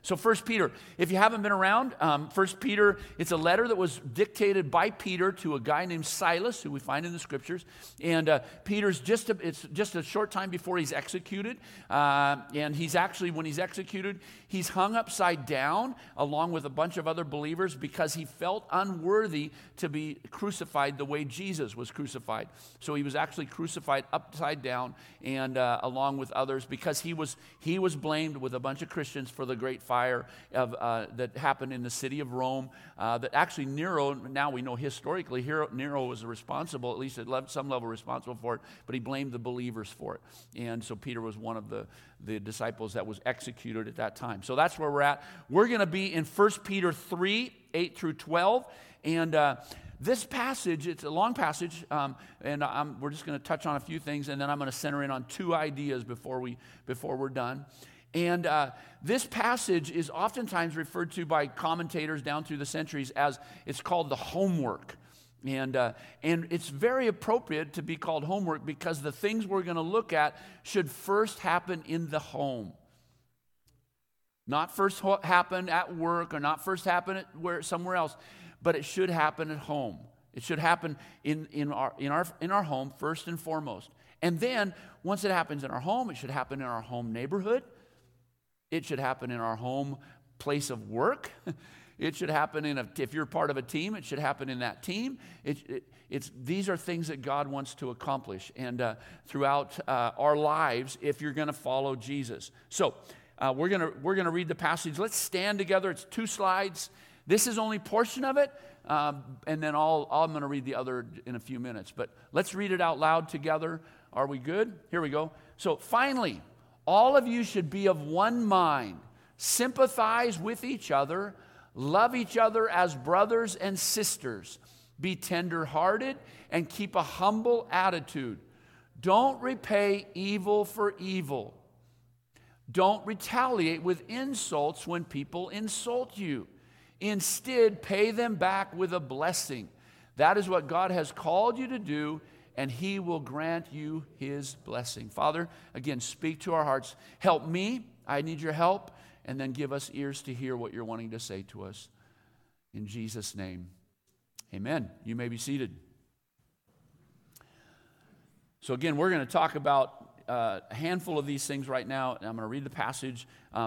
So 1 Peter, if you haven't been around, 1 Peter, it's a letter that was dictated by Peter to a guy named Silas, who we find in the Scriptures. And Peter's it's just a short time before he's executed. And he's actually, when he's executed, he's hung upside down along with a bunch of other believers because he felt unworthy to be crucified the way Jesus was crucified. So he was actually crucified upside down and along with others because he was blamed with a bunch of Christians for the great fire that happened in the city of Rome. That actually Nero, now we know historically, Nero was responsible, at least at some level responsible for it, but he blamed the believers for it. And so Peter was one of the disciples that was executed at that time. So that's where we're at. We're going to be in 1 Peter 3, 8 through 12. And this passage, it's a long passage, and we're just going to touch on a few things, and then I'm going to center in on two ideas before we're done. And this passage is oftentimes referred to by commentators down through the centuries as, it's called the homework. And it's very appropriate to be called homework because the things we're going to look at should first happen in the home. Not first happen at work or not first happen somewhere else, but it should happen at home. It should happen in our home first and foremost. And then once it happens in our home, it should happen in our home neighborhood. It should happen in our home place of work. It should happen if you're part of a team, it should happen in that team. These are things that God wants to accomplish and throughout our lives if you're going to follow Jesus. So we're gonna read the passage. Let's stand together. It's 2 slides. This is only a portion of it, and then I'm going to read the other in a few minutes. But let's read it out loud together. Are we good? Here we go. So finally, all of you should be of one mind, sympathize with each other, love each other as brothers and sisters, be tender-hearted, and keep a humble attitude. Don't repay evil for evil. Don't retaliate with insults when people insult you. Instead, pay them back with a blessing. That is what God has called you to do, and He will grant you His blessing. Father, again, speak to our hearts. Help me. I need your help. And then give us ears to hear what you're wanting to say to us. In Jesus' name, amen. You may be seated. So again, we're going to talk about a handful of these things right now. And I'm going to read the passage,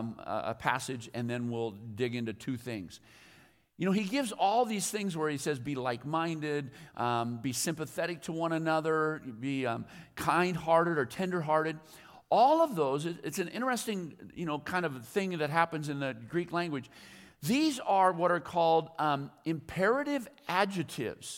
and then we'll dig into 2 things. You know, he gives all these things where he says, be like-minded, be sympathetic to one another, be kind-hearted or tender-hearted. All of those, it's an interesting, kind of thing that happens in the Greek language. These are what are called imperative adjectives.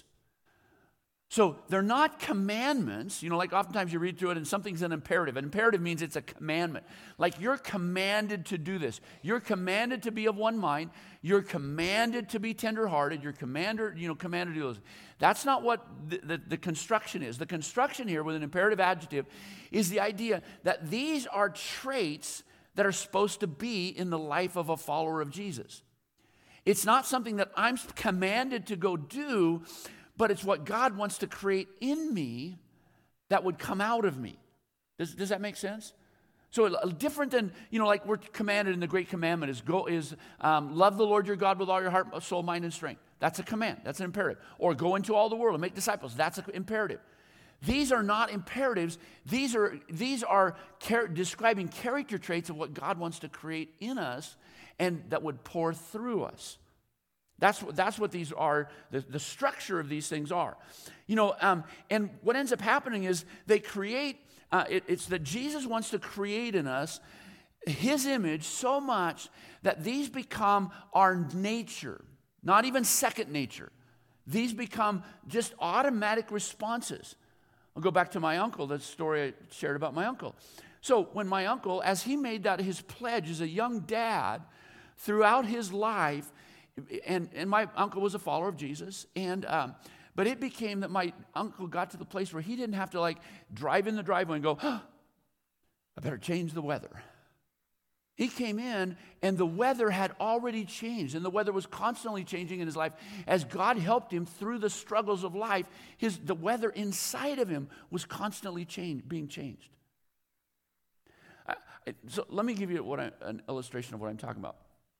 So they're not commandments, like oftentimes you read through it and something's an imperative. An imperative means it's a commandment. Like you're commanded to do this. You're commanded to be of one mind. You're commanded to be tenderhearted. You're commanded to do those. That's not what the construction is. The construction here with an imperative adjective is the idea that these are traits that are supposed to be in the life of a follower of Jesus. It's not something that I'm commanded to go do, but it's what God wants to create in me that would come out of me. Does that make sense? So different than, like we're commanded in the Great Commandment is love the Lord your God with all your heart, soul, mind, and strength. That's a command. That's an imperative. Or go into all the world and make disciples. That's an imperative. These are not imperatives. These are describing character traits of what God wants to create in us and that would pour through us. That's what these are, the structure of these things are. And what ends up happening is they create, it's that Jesus wants to create in us His image so much that these become our nature, not even second nature. These become just automatic responses. I'll go back to my uncle, that story I shared about my uncle. So when my uncle, as he made that his pledge as a young dad throughout his life, and my uncle was a follower of Jesus, but it became that my uncle got to the place where he didn't have to drive in the driveway and go, I better change the weather. He came in and the weather had already changed, and the weather was constantly changing in his life. As God helped him through the struggles of life, the weather inside of him was constantly being changed. So let me give you an illustration of what I'm talking about.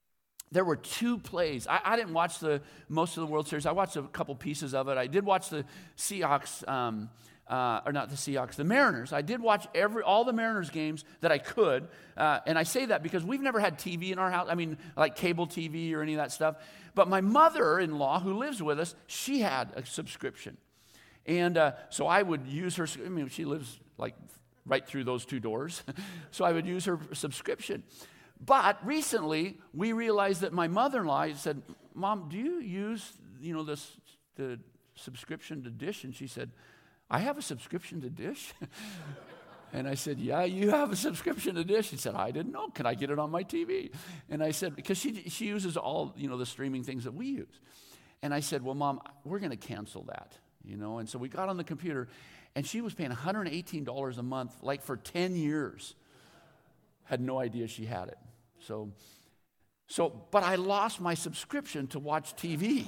there were two plays. I didn't watch most of the World Series. I watched a couple pieces of it. I did watch the Seahawks, or not the Seahawks, the Mariners. I did watch all the Mariners games that I could. And I say that because we've never had TV in our house. I mean, like cable TV or any of that stuff. But my mother-in-law, who lives with us, she had a subscription. And so I would use her. I mean, she lives like right through those two doors. So I would use her subscription. But recently, we realized that my mother-in-law said, Mom, do you use, the subscription to Dish? And she said, I have a subscription to Dish? And I said, yeah, you have a subscription to Dish. She said, I didn't know. Can I get it on my TV? And I said, because she uses all, the streaming things that we use. And I said, well, Mom, we're going to cancel that, And so we got on the computer, and she was paying $118 a month, like for 10 years. Had no idea she had it. But I lost my subscription to watch TV.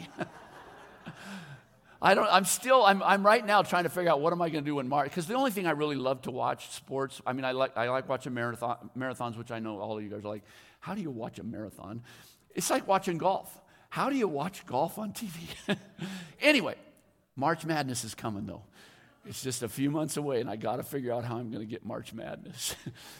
I'm right now trying to figure out what am I going to do in March, because the only thing I really love to watch, sports. I mean, I like watching marathons, which I know all of you guys are like, how do you watch a marathon? It's like watching golf. How do you watch golf on TV? Anyway, March Madness is coming though. It's just a few months away, and I got to figure out how I'm going to get March Madness.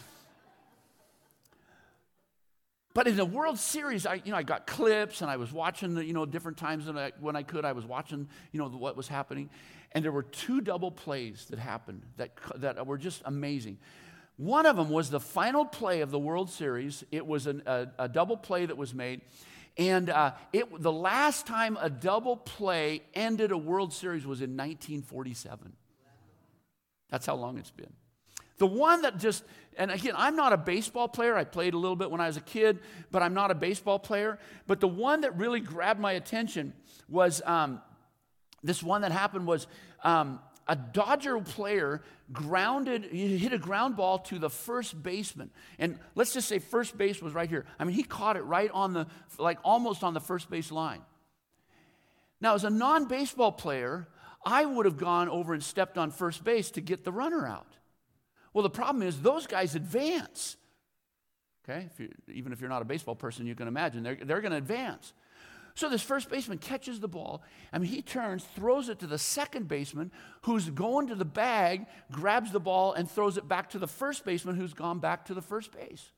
But in the World Series, I got clips, and I was watching different times when I could. I was watching what was happening, and there were two double plays that happened that were just amazing. One of them was the final play of the World Series. It was a double play that was made, and the last time a double play ended a World Series was in 1947. That's how long it's been. The one that and again, I'm not a baseball player. I played a little bit when I was a kid, but I'm not a baseball player. But the one that really grabbed my attention was this one that happened was a Dodger player hit a ground ball to the first baseman. And let's just say first base was right here. I mean, he caught it right on almost on the first base line. Now, as a non-baseball player, I would have gone over and stepped on first base to get the runner out. Well, the problem is those guys advance. Okay, even if you're not a baseball person, you can imagine they're going to advance. So this first baseman catches the ball. I mean, he turns, throws it to the second baseman, who's going to the bag, grabs the ball, and throws it back to the first baseman, who's gone back to the first base.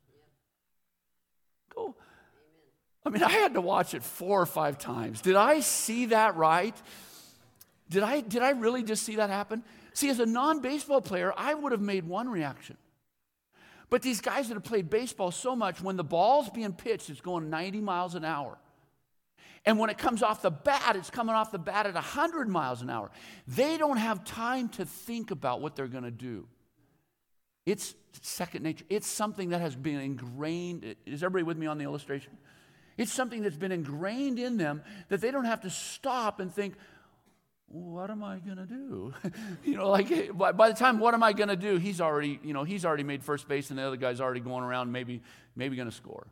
Go. I mean, I had to watch it 4 or 5 times. Did I see that right? Did I really just see that happen? See, as a non-baseball player, I would have made one reaction. But these guys that have played baseball so much, when the ball's being pitched, it's going 90 miles an hour. And when it comes off the bat, it's coming off the bat at 100 miles an hour. They don't have time to think about what they're going to do. It's second nature. It's something that has been ingrained. Is everybody with me on the illustration? It's something that's been ingrained in them that they don't have to stop and think, what am I going to do? By the time, what am I going to do? He's already made first base, and the other guy's already going around, maybe going to score.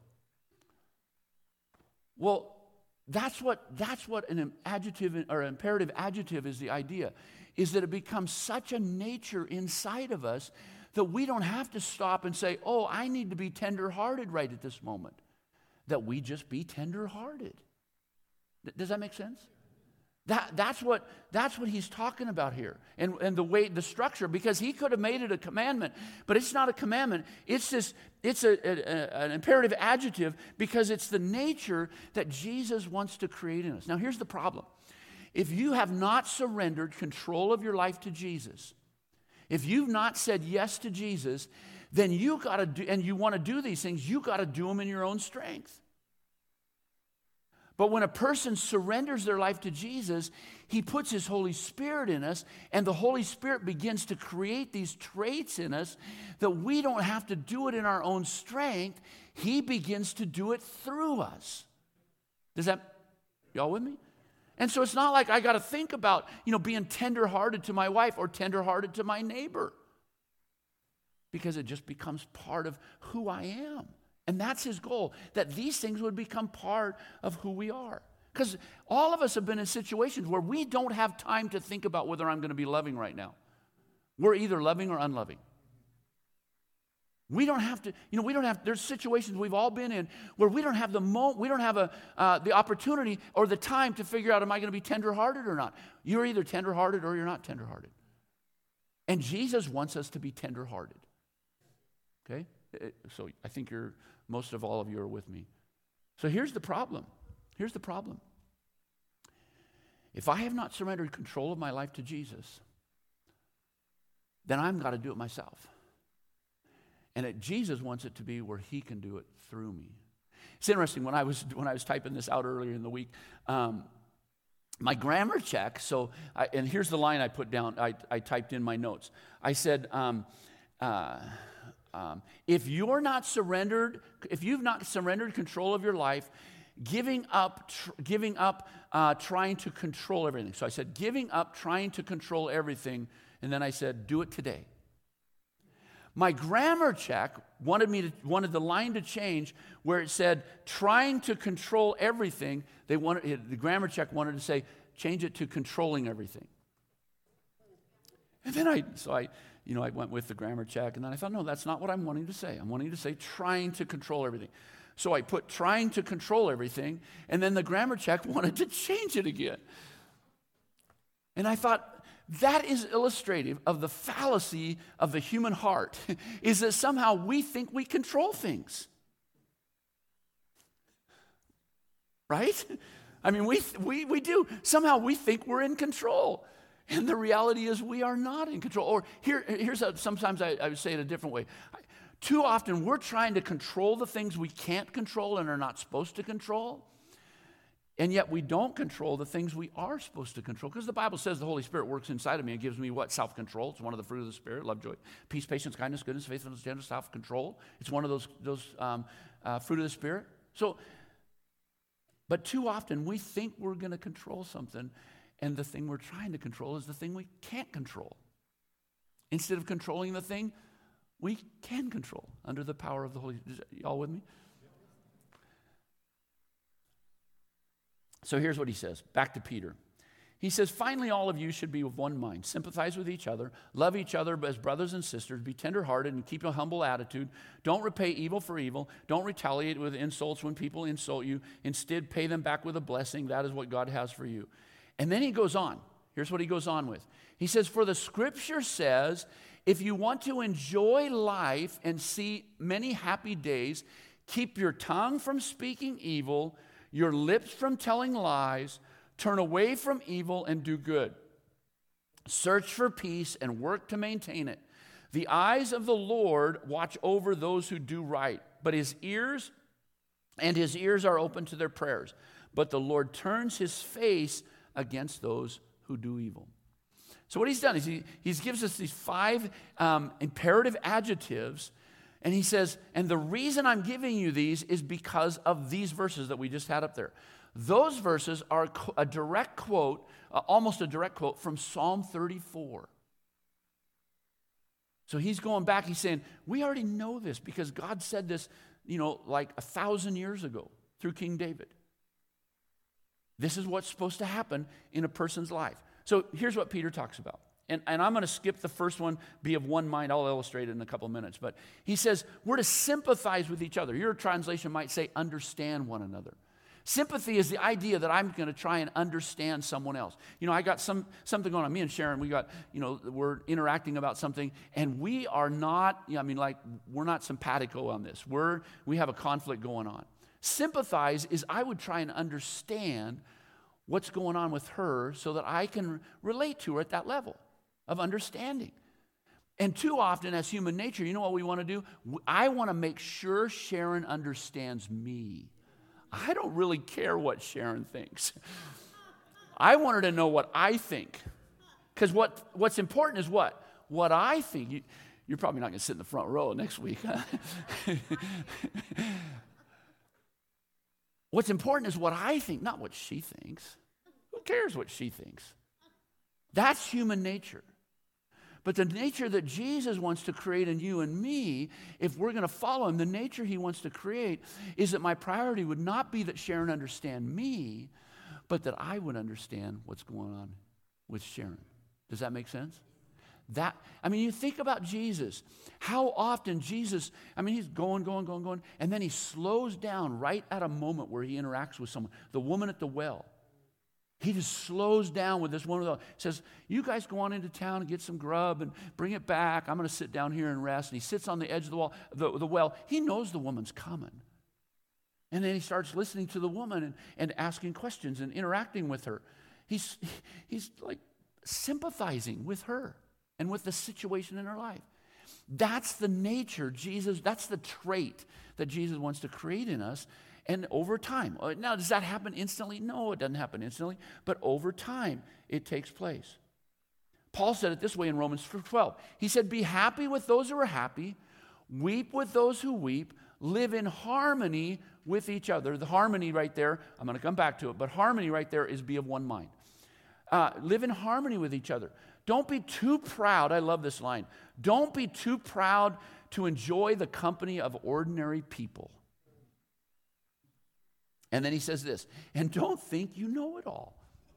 Well, that's what an adjective or imperative adjective is. The idea is that it becomes such a nature inside of us that we don't have to stop and say, oh, I need to be tender-hearted right at this moment. That we just be tender-hearted. Does that make sense? That's what he's talking about here, and the structure, because he could have made it a commandment, but it's not a commandment. It's an imperative adjective because it's the nature that Jesus wants to create in us. Now, here's the problem: if you have not surrendered control of your life to Jesus, if you've not said yes to Jesus, then you got to do, and you want to do these things, you got to do them in your own strength. But when a person surrenders their life to Jesus, he puts his Holy Spirit in us, and the Holy Spirit begins to create these traits in us that we don't have to do it in our own strength. He begins to do it through us. Y'all with me? And so it's not like I got to think about, being tender-hearted to my wife or tender-hearted to my neighbor, because it just becomes part of who I am. And that's his goal, that these things would become part of who we are. Because all of us have been in situations where we don't have time to think about whether I'm going to be loving right now. We're either loving or unloving. We don't have to, there's situations we've all been in where we don't have the opportunity or the time to figure out, am I going to be tenderhearted or not? You're either tenderhearted or you're not tenderhearted. And Jesus wants us to be tenderhearted. Okay? So I think most of all of you are with me. So here's the problem. Here's the problem. If I have not surrendered control of my life to Jesus, then I've got to do it myself. And Jesus wants it to be where he can do it through me. It's interesting, when I was typing this out earlier in the week, my grammar check, and here's the line I put down, I typed in my notes. I said, if you've not surrendered control of your life, giving up trying to control everything. So I said, giving up trying to control everything, and then I said, do it today. My grammar check wanted the line to change where it said trying to control everything. The grammar check wanted to say change it to controlling everything. And then I went with the grammar check, and then I thought, no, that's not what I'm wanting to say. I'm wanting to say trying to control everything. So I put trying to control everything, and then the grammar check wanted to change it again. And I thought, that is illustrative of the fallacy of the human heart, is that somehow we think we control things. Right? I mean, we do. Somehow we think we're in control. And the reality is we are not in control. Or sometimes I would say it a different way. Too often we're trying to control the things we can't control and are not supposed to control. And yet we don't control the things we are supposed to control. Because the Bible says the Holy Spirit works inside of me and gives me what? Self-control. It's one of the fruit of the Spirit. Love, joy, peace, patience, kindness, goodness, faithfulness, gentleness, self-control. It's one of those fruit of the Spirit. But too often we think we're going to control something, and the thing we're trying to control is the thing we can't control. Instead of controlling the thing we can control under the power of the Holy Spirit. Y'all with me? So here's what he says, back to Peter. He says, finally, all of you should be of one mind. Sympathize with each other. Love each other as brothers and sisters. Be tenderhearted and keep a humble attitude. Don't repay evil for evil. Don't retaliate with insults when people insult you. Instead, pay them back with a blessing. That is what God has for you. And then he goes on. Here's what he goes on with. He says, for the scripture says, if you want to enjoy life and see many happy days, keep your tongue from speaking evil, your lips from telling lies, turn away from evil and do good. Search for peace and work to maintain it. The eyes of the Lord watch over those who do right, but his ears are open to their prayers. But the Lord turns his face against those who do evil. So what he's done is he gives us these 5 imperative adjectives. And he says, and the reason I'm giving you these is because of these verses that we just had up there. Those verses are a direct quote, almost a direct quote from Psalm 34. So he's going back, he's saying, we already know this because God said this, like 1,000 years ago through King David. This is what's supposed to happen in a person's life. So here's what Peter talks about. And I'm going to skip the first one, be of one mind. I'll illustrate it in a couple minutes. But he says we're to sympathize with each other. Your translation might say understand one another. Sympathy is the idea that I'm going to try and understand someone else. I got something going on. Me and Sharon, we're interacting about something, and we are not, we're not simpatico on this. We have a conflict going on. Sympathize is I would try and understand what's going on with her so that I can relate to her at that level of understanding. And too often as human nature, you know what we want to do? I want to make sure Sharon understands me. I don't really care what Sharon thinks. I want her to know what I think. Because what's important is what? What I think. You're probably not going to sit in the front row next week. Huh? What's important is what I think, not what she thinks. Who cares what she thinks? That's human nature. But the nature that Jesus wants to create in you and me, if we're going to follow him, the nature he wants to create is that my priority would not be that Sharon understand me, but that I would understand what's going on with Sharon. Does that make sense? You think about Jesus. How often Jesus, he's going, and then he slows down right at a moment where he interacts with someone. The woman at the well. He just slows down with this woman. Says, you guys go on into town and get some grub and bring it back. I'm going to sit down here and rest. And he sits on the edge of the well. He knows the woman's coming. And then he starts listening to the woman and asking questions and interacting with her. He's like sympathizing with her and with the situation in her life. That's the nature that's the trait that Jesus wants to create in us. And over time, now does that happen instantly? No, it doesn't happen instantly, but over time it takes place. Paul said it this way in Romans 12. He said, be happy with those who are happy, weep with those who weep, live in harmony with each other. The harmony right there, I'm going to come back to it, but harmony right there is be of one mind. Live in harmony with each other. Don't be too proud. I love this line. Don't be too proud to enjoy the company of ordinary people. And then he says this, and don't think you know it all.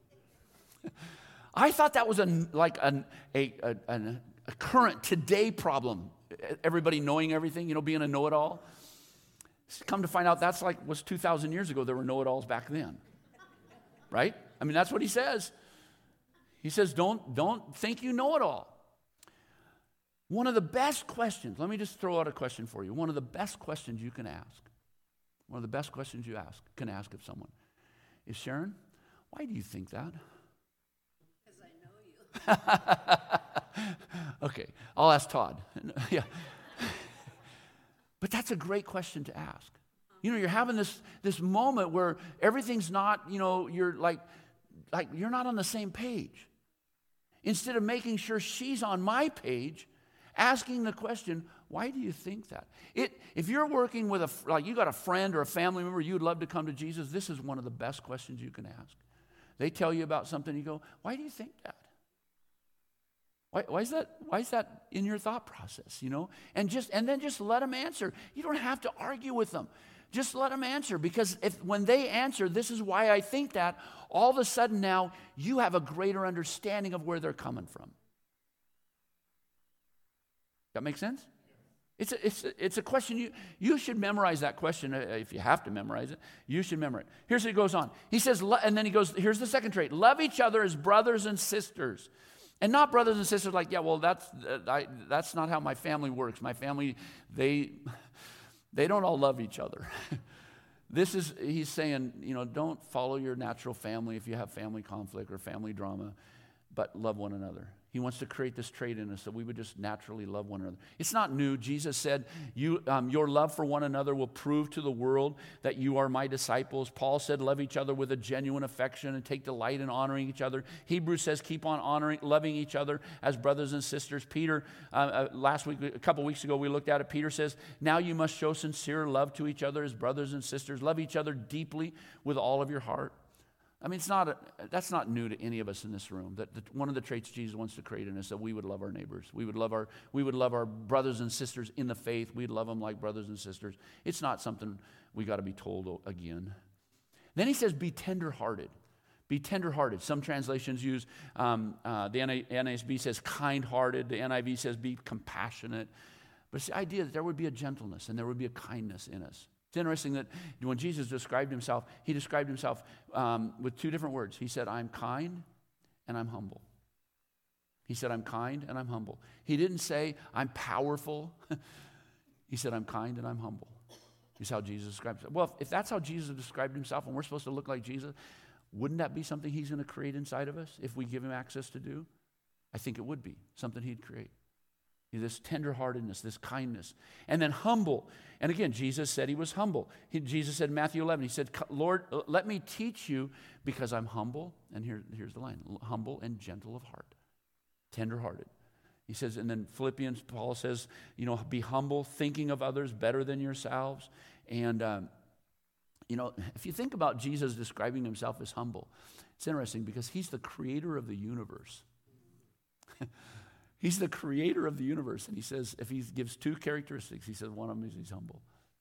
I thought that was a current today problem. Everybody knowing everything, being a know-it-all. Come to find out was 2,000 years ago. There were know-it-alls back then. Right? That's what he says. He says, don't think you know it all. One of the best questions, let me just throw out a question for you. One of the best questions you can ask. One of the best questions you can ask of someone is, Sharon, why do you think that? Because I know you. Okay, I'll ask Todd. Yeah. But that's a great question to ask. You're having this moment where everything's not, you're like you're not on the same page. Instead of making sure she's on my page, asking the question, why do you think that? If you're working with you got a friend or a family member you'd love to come to Jesus, this is one of the best questions you can ask. They tell you about something, you go, why do you think that? Why is that in your thought process, And then just let them answer. You don't have to argue with them. Just let them answer, because when they answer, this is why I think that, all of a sudden now you have a greater understanding of where they're coming from. That make sense? It's a question you should memorize that question. If you have to memorize it, you should memorize it. Here's what he goes on. He says, and then he goes, here's the second trait. Love each other as brothers and sisters. And not brothers and sisters like, that's not how my family works. My family, they don't all love each other. He's saying, don't follow your natural family if you have family conflict or family drama, but love one another. He wants to create this trait in us that we would just naturally love one another. It's not new. Jesus said, your love for one another will prove to the world that you are my disciples. Paul said, love each other with a genuine affection and take delight in honoring each other. Hebrews says, keep on loving each other as brothers and sisters. Peter, a couple weeks ago, we looked at it. Peter says, now you must show sincere love to each other as brothers and sisters. Love each other deeply with all of your heart. That's not new to any of us in this room. That one of the traits Jesus wants to create in us, that we would love our neighbors. We would love our brothers and sisters in the faith. We'd love them like brothers and sisters. It's not something we got to be told again. Then he says, be tenderhearted. Be tenderhearted. Some translations use, the NASB says kind-hearted. The NIV says be compassionate. But it's the idea that there would be a gentleness and there would be a kindness in us. It's interesting that when Jesus described himself, he described himself with two different words. He said, I'm kind and I'm humble. He said, I'm kind and I'm humble. He didn't say, I'm powerful. He said, I'm kind and I'm humble. Is how Jesus described himself. Well, if that's how Jesus described himself and we're supposed to look like Jesus, wouldn't that be something he's going to create inside of us if we give him access to do? I think it would be something he'd create. This tenderheartedness, this kindness. And then humble. And again, Jesus said he was humble. Jesus said in Matthew 11, he said, Lord, let me teach you because I'm humble. And here's the line, humble and gentle of heart. Tenderhearted. He says, and then Philippians, Paul says, be humble, thinking of others better than yourselves. And, if you think about Jesus describing himself as humble, it's interesting because he's the creator of the universe. He's the creator of the universe. And he says, if he gives two characteristics, he says one of them is he's humble.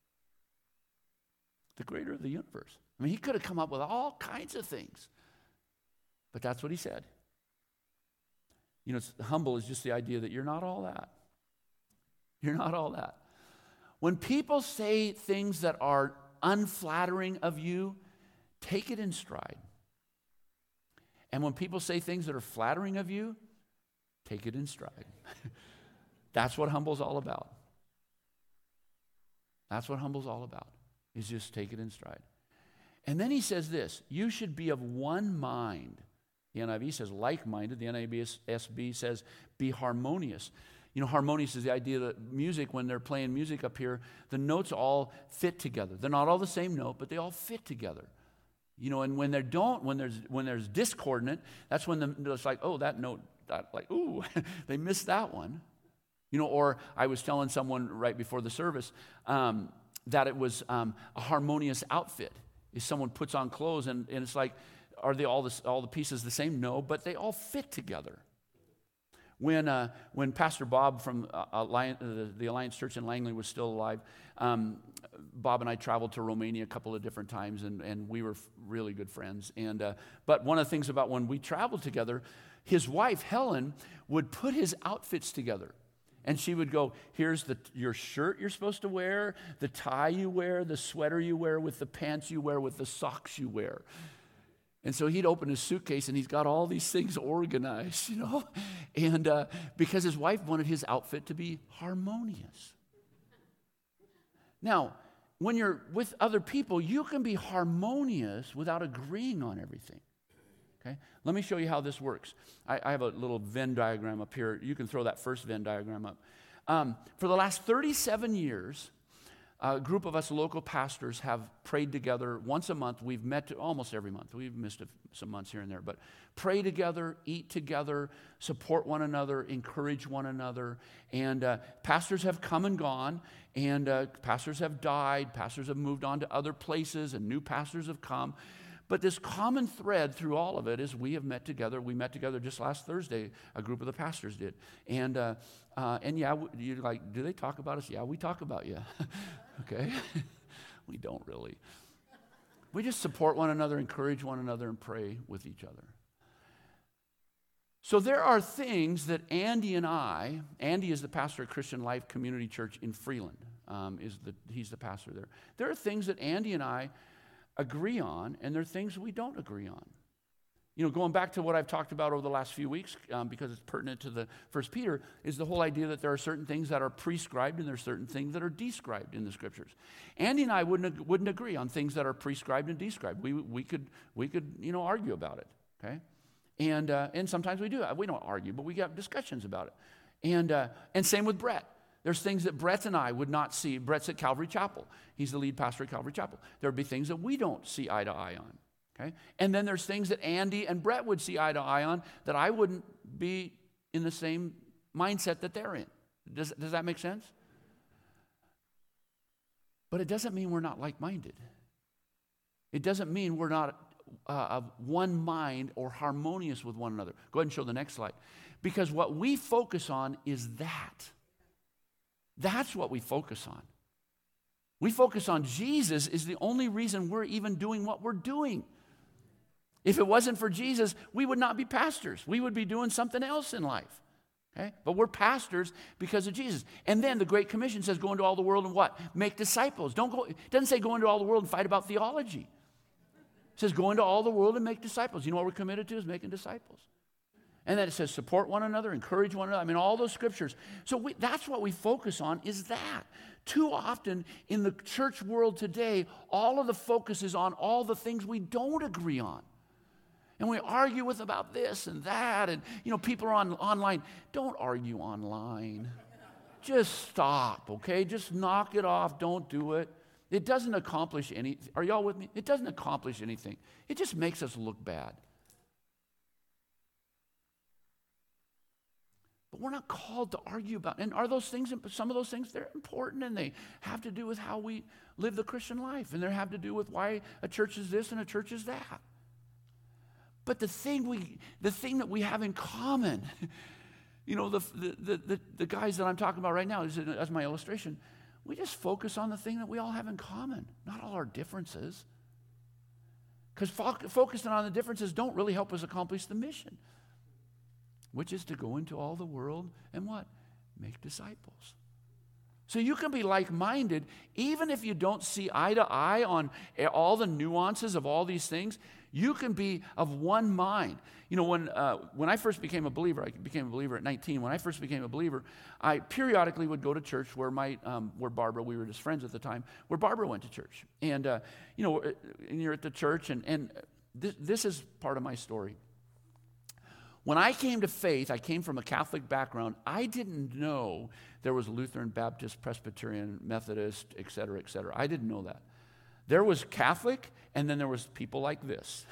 The creator of the universe. He could have come up with all kinds of things. But that's what he said. Humble is just the idea that you're not all that. You're not all that. When people say things that are unflattering of you, take it in stride. And when people say things that are flattering of you, take it in stride. That's what humble's all about. That's what humble's all about, is just take it in stride. And then he says this, you should be of one mind. The NIV says like-minded. The NASB says be harmonious. Harmonious is the idea that music, when they're playing music up here, the notes all fit together. They're not all the same note, but they all fit together. And when there's discordant, that's when it's like, oh, that note, ooh, they missed that one. Or I was telling someone right before the service that it was a harmonious outfit. If someone puts on clothes and it's like, are they all the pieces the same? No, but they all fit together. When Pastor Bob from the Alliance Church in Langley was still alive, Bob and I traveled to Romania a couple of different times, and we were really good friends. But one of the things about when we traveled together, his wife, Helen, would put his outfits together. And she would go, here's your shirt you're supposed to wear, the tie you wear, the sweater you wear, with the pants you wear, with the socks you wear. And so he'd open his suitcase and he's got all these things organized, and because his wife wanted his outfit to be harmonious. Now, when you're with other people, you can be harmonious without agreeing on everything. Okay? Let me show you how this works. I have a little Venn diagram up here. You can throw that first Venn diagram up. For the last 37 years, a group of us local pastors have prayed together once a month. We've met almost every month. We've missed some months here and there, but pray together, eat together, support one another, encourage one another. And pastors have come and gone, and pastors have died. Pastors have moved on to other places, and new pastors have come. But this common thread through all of it is we have met together. We met together just last Thursday, a group of the pastors did. And yeah, you're like, do they talk about us? Yeah, we talk about you. Okay? We don't really. We just support one another, encourage one another, and pray with each other. So there are things that Andy is the pastor at Christian Life Community Church in Freeland. He's the pastor there. There are things that Andy and I agree on, and there are things we don't agree on. Going back to what I've talked about over the last few weeks, because it's pertinent to the 1 Peter, is the whole idea that there are certain things that are prescribed and there are certain things that are described in the Scriptures. Andy and I wouldn't agree on things that are prescribed and described. We could argue about it. Okay, and sometimes we do. We don't argue, but we have discussions about it. And same with Brett. There's things that Brett and I would not see. Brett's at Calvary Chapel. He's the lead pastor at Calvary Chapel. There would be things that we don't see eye to eye on. Okay? And then there's things that Andy and Brett would see eye to eye on that I wouldn't be in the same mindset that they're in. Does that make sense? But it doesn't mean we're not like-minded. It doesn't mean we're not of one mind or harmonious with one another. Go ahead and show the next slide. Because what we focus on is that. That's what we focus on. We focus on Jesus is the only reason we're even doing what we're doing. If it wasn't for Jesus, we would not be pastors. We would be doing something else in life. Okay? But we're pastors because of Jesus. And then the Great Commission says, go into all the world and what? Make disciples. It doesn't say go into all the world and fight about theology. It says go into all the world and make disciples. You know what we're committed to is making disciples. And then it says support one another, encourage one another. I mean, all those scriptures. So that's what we focus on, is that. Too often in the church world today, all of the focus is on all the things we don't agree on. And we argue with about this and that. And, people are online. Don't argue online. Just stop, okay? Just knock it off. Don't do it. It doesn't accomplish anything. Are y'all with me? It doesn't accomplish anything. It just makes us look bad. But we're not called to argue about. And are those things, some of those things, they're important, and they have to do with how we live the Christian life, and they have to do with why a church is this and a church is that. But the thing that we have in common, the guys that I'm talking about right now, as my illustration, we just focus on the thing that we all have in common, not all our differences. Because focusing on the differences don't really help us accomplish the mission. which is to go into all the world and what? Make disciples. So you can be like-minded even if you don't see eye to eye on all the nuances of all these things. You can be of one mind. You know, when I first became a believer, I became a believer at 19. When I first became a believer, I periodically would go to church where where Barbara, we were just friends at the time, where Barbara went to church. And, you know, and you're at the church, and this is part of my story. When I came to faith, I came from a Catholic background. I didn't know there was Lutheran, Baptist, Presbyterian, Methodist, et cetera, et cetera. I didn't know that. There was Catholic, and then there was people like this.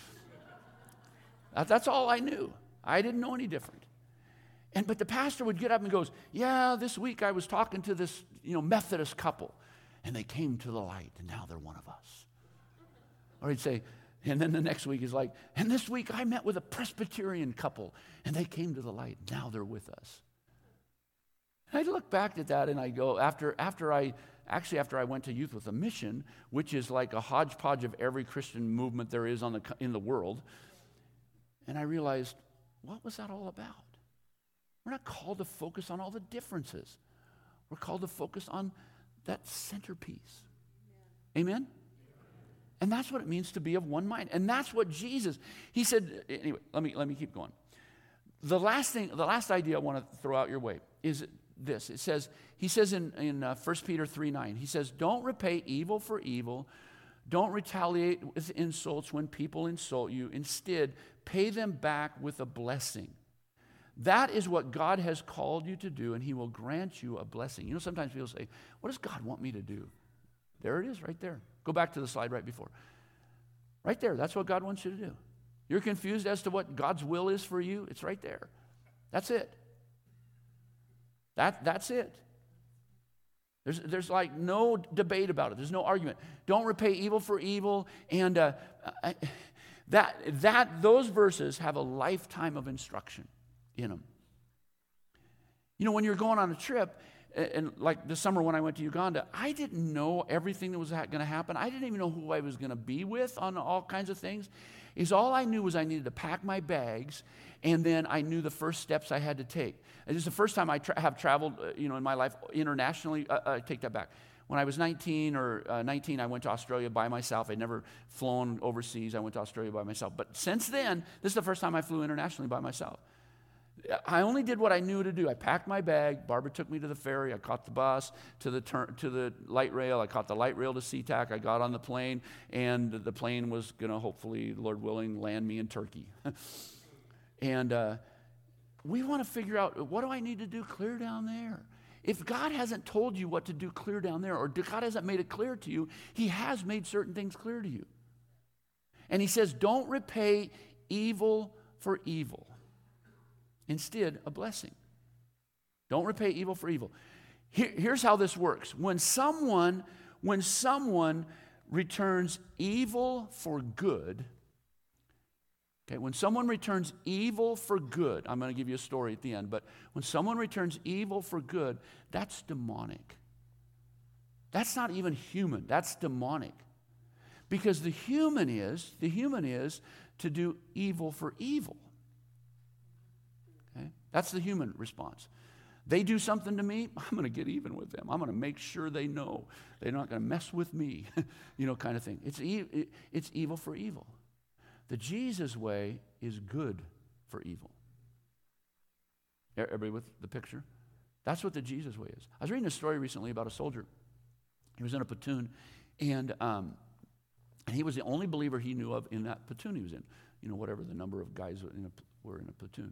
That's all I knew. I didn't know any different. But the pastor would get up and goes, yeah, this week I was talking to this, Methodist couple, and they came to the light, and now they're one of us. Or he'd say, and then the next week he's like, and this week I met with a Presbyterian couple, and they came to the light, now they're with us. And I look back at that and I go, after I went to Youth with a Mission, which is like a hodgepodge of every Christian movement there is in the world, and I realized, what was that all about? We're not called to focus on all the differences. We're called to focus on that centerpiece. Amen? And that's what it means to be of one mind. And that's what Jesus, he said, anyway, let me keep going. The last idea I want to throw out your way is this. He says in 1 Peter 3:9, he says, don't repay evil for evil. Don't retaliate with insults when people insult you. Instead, pay them back with a blessing. That is what God has called you to do, and he will grant you a blessing. You know, sometimes people say, what does God want me to do? There it is, right there. Go back to the slide right before. Right there, that's what God wants you to do. You're confused as to what God's will is for you? It's right there. That's it. That's it. There's like no debate about it. There's no argument. Don't repay evil for evil. And those verses have a lifetime of instruction in them. You know, when you're going on a trip, and like this summer when I went to Uganda, I didn't know everything that was going to happen. I didn't even know who I was going to be with on all kinds of things. All I knew was I needed to pack my bags, and then I knew the first steps I had to take. This is the first time I have traveled, in my life internationally. I take that back. When I was 19, I went to Australia by myself. I'd never flown overseas. I went to Australia by myself. But since then, this is the first time I flew internationally by myself. I only did what I knew to do. I packed my bag. Barbara took me to the ferry. I caught the bus to the light rail. I caught the light rail to SeaTac. I got on the plane, and the plane was going to hopefully, Lord willing, land me in Turkey. And we want to figure out, what do I need to do clear down there? If God hasn't told you what to do clear down there, or God hasn't made it clear to you, he has made certain things clear to you. And he says, don't repay evil for evil. Instead, a blessing. Don't repay evil for evil. Here's how this works. When someone returns evil for good, okay, when someone returns evil for good, I'm going to give you a story at the end, but when someone returns evil for good, that's demonic. That's not even human. That's demonic. Because the human is to do evil for evil. Okay? That's the human response. They do something to me, I'm going to get even with them. I'm going to make sure they know they're not going to mess with me, kind of thing. It's evil for evil. The Jesus way is good for evil. Everybody with the picture? That's what the Jesus way is. I was reading a story recently about a soldier. He was in a platoon, and he was the only believer he knew of in that platoon he was in. Whatever the number of guys were in a platoon.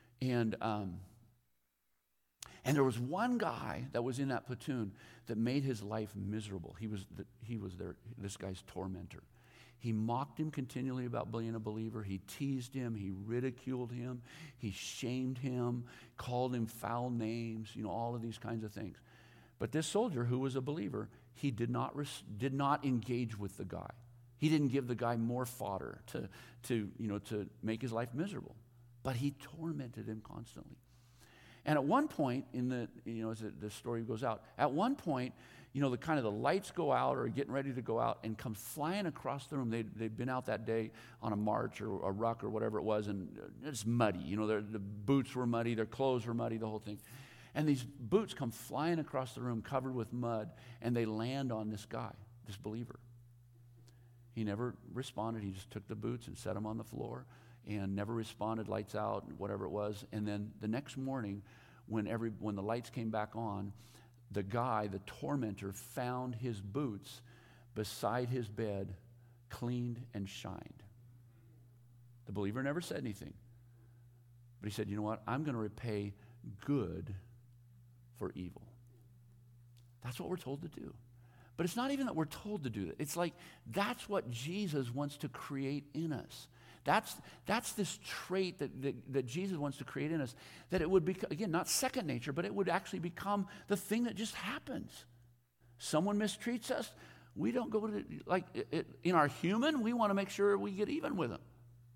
And there was one guy that was in that platoon that made his life miserable. He was this guy's tormentor. He mocked him continually about being a believer. He teased him. He ridiculed him. He shamed him, called him foul names, all of these kinds of things. But this soldier who was a believer, he did not engage with the guy. He didn't give the guy more fodder to make his life miserable. But he tormented him constantly. And at one point, as the story goes out, at one point, the kind of the lights go out or getting ready to go out and come flying across the room. They'd been out that day on a march or a ruck or whatever it was, and it's muddy. The boots were muddy, their clothes were muddy, the whole thing. And these boots come flying across the room covered with mud, and they land on this guy, this believer. He never responded. He just took the boots and set them on the floor and never responded, lights out, whatever it was. And then the next morning, when the lights came back on, the guy, the tormentor, found his boots beside his bed, cleaned and shined. The believer never said anything. But he said, you know what? I'm going to repay good for evil. That's what we're told to do. But it's not even that we're told to do that. It's like that's what Jesus wants to create in us. That's this trait that Jesus wants to create in us, that it would be, again, not second nature, but it would actually become the thing that just happens. Someone mistreats us, we don't go to, in our human, we want to make sure we get even with them.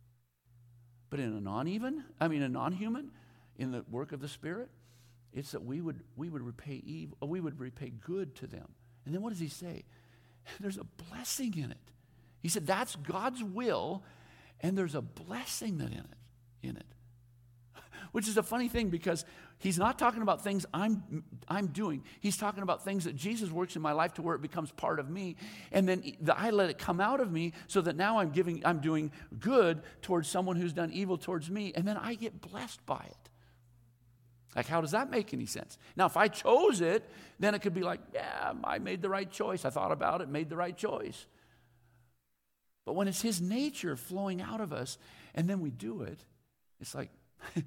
But in a non-human, in the work of the Spirit, it's that we would repay evil, we would repay good to them. And then what does he say? There's a blessing in it. He said that's God's will, and there's a blessing in it. Which is a funny thing, because he's not talking about things I'm doing. He's talking about things that Jesus works in my life to where it becomes part of me, and then I let it come out of me, so that now I'm doing good towards someone who's done evil towards me, and then I get blessed by it. Like, how does that make any sense? Now, if I chose it, then it could be like, yeah, I made the right choice. I thought about it, made the right choice. But when it's his nature flowing out of us, and then we do it, it's like,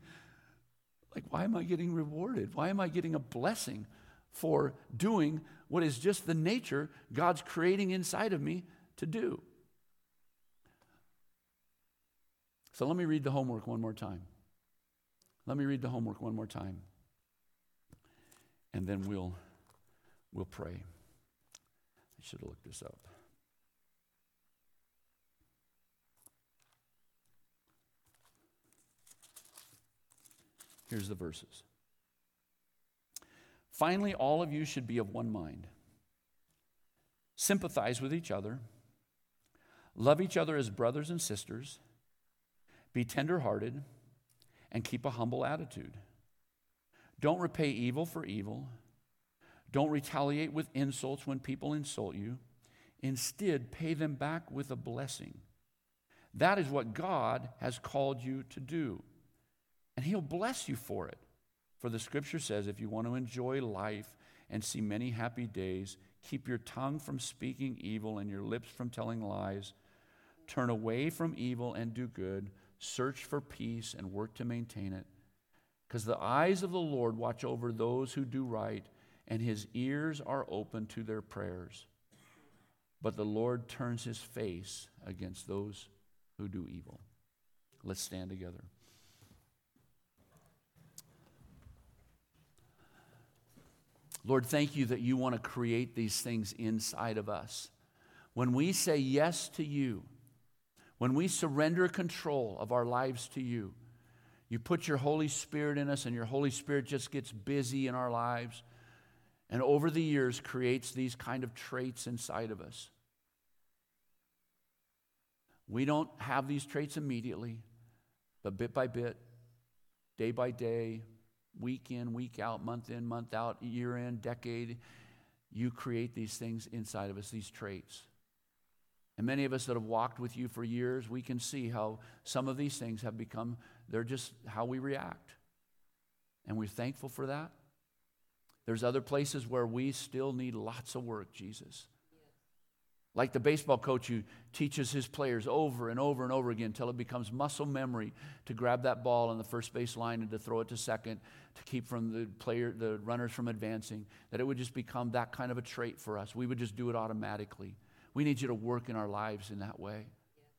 why am I getting rewarded? Why am I getting a blessing for doing what is just the nature God's creating inside of me to do? So let me read the homework one more time. And then we'll pray. I should have looked this up. Here's the verses. Finally, all of you should be of one mind. Sympathize with each other. Love each other as brothers and sisters. Be tender-hearted and keep a humble attitude. Don't repay evil for evil. Don't retaliate with insults when people insult you. Instead, pay them back with a blessing. That is what God has called you to do. And he'll bless you for it. For the scripture says, if you want to enjoy life and see many happy days, keep your tongue from speaking evil and your lips from telling lies. Turn away from evil and do good. Search for peace and work to maintain it. Because the eyes of the Lord watch over those who do right, and his ears are open to their prayers. But the Lord turns his face against those who do evil. Let's stand together. Lord, thank you that you want to create these things inside of us. When we say yes to you, when we surrender control of our lives to you, you put your Holy Spirit in us, and your Holy Spirit just gets busy in our lives, and over the years creates these kind of traits inside of us. We don't have these traits immediately, but bit by bit, day by day, week in, week out, month in, month out, year in, decade, you create these things inside of us, these traits. And many of us that have walked with you for years, we can see how some of these things have become, they're just how we react. And we're thankful for that. There's other places where we still need lots of work, Jesus. Like the baseball coach who teaches his players over and over and over again until it becomes muscle memory to grab that ball on the first base line and to throw it to second to keep from the runners from advancing, that it would just become that kind of a trait for us. We would just do it automatically. We need you to work in our lives in that way.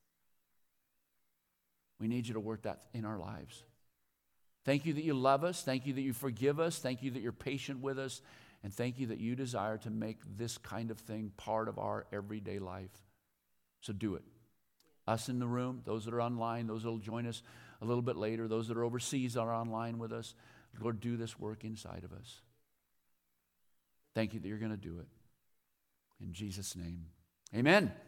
We need you to work that in our lives. Thank you that you love us. Thank you that you forgive us. Thank you that you're patient with us. And thank you that you desire to make this kind of thing part of our everyday life. So do it. Us in the room, those that are online, those that will join us a little bit later, those that are overseas are online with us. Lord, do this work inside of us. Thank you that you're going to do it. In Jesus' name, amen.